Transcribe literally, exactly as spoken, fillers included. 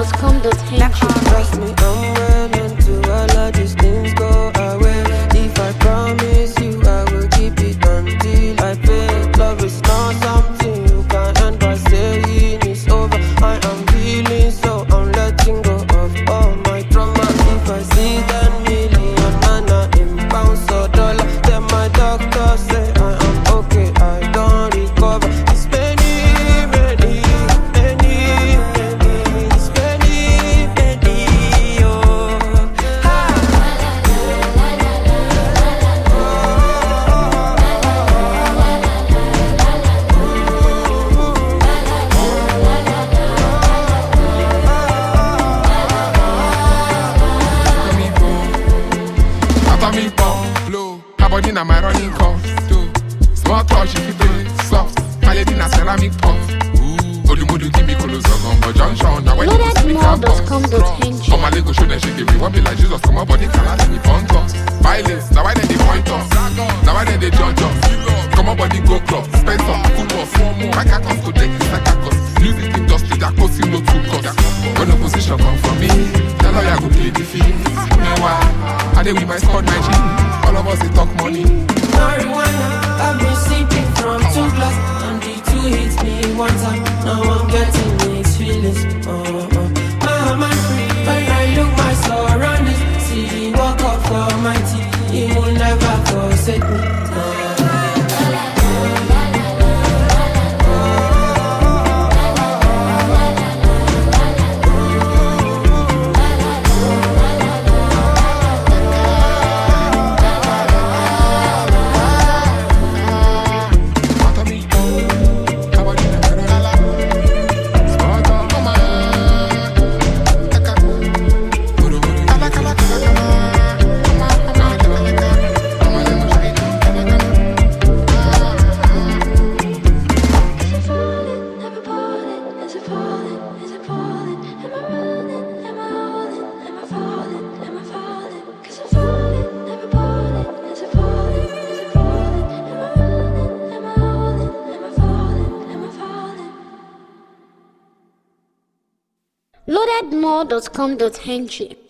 dot com dot h g. Trust me, I'm willing to all of these things go away. If I promise you, I will keep it until I pay. Love is not something you can end by saying it's over. I am feeling so I'm letting go of all my trauma. If I see ten million nana in pounds or dollar, then my doctor say I am okay, I don't recover. It's many, many, many, many, it's many, many, oh. Ah. After me pump, blow, her body na my running cost. Small touch if you play soft, my lady na ceramic pot. Olumodu give me Kolozogon, but junction now when you Loaded see me more dot campus. com dot h g. Come my Lego show them she give me one be like Jesus, come on body color let me front us. Violence, now why they dey point us? Now why they dey judge us? Come on body go club, spend some cool us. My cacos go take this like cacos. Music industry that cost no two cost. When opposition come from me, the lawyer go play the field. Meanwhile, I dey with my squad my G. All of us they talk money. Marijuana, I've been sipping from two glass, and the two hits me one time. Now I'm getting mixed feelings. Oh, oh. I'm free. When I look my surroundings, see the walk up for my teeth. He will never forsake me. Oh. loaded more dot com dot h g.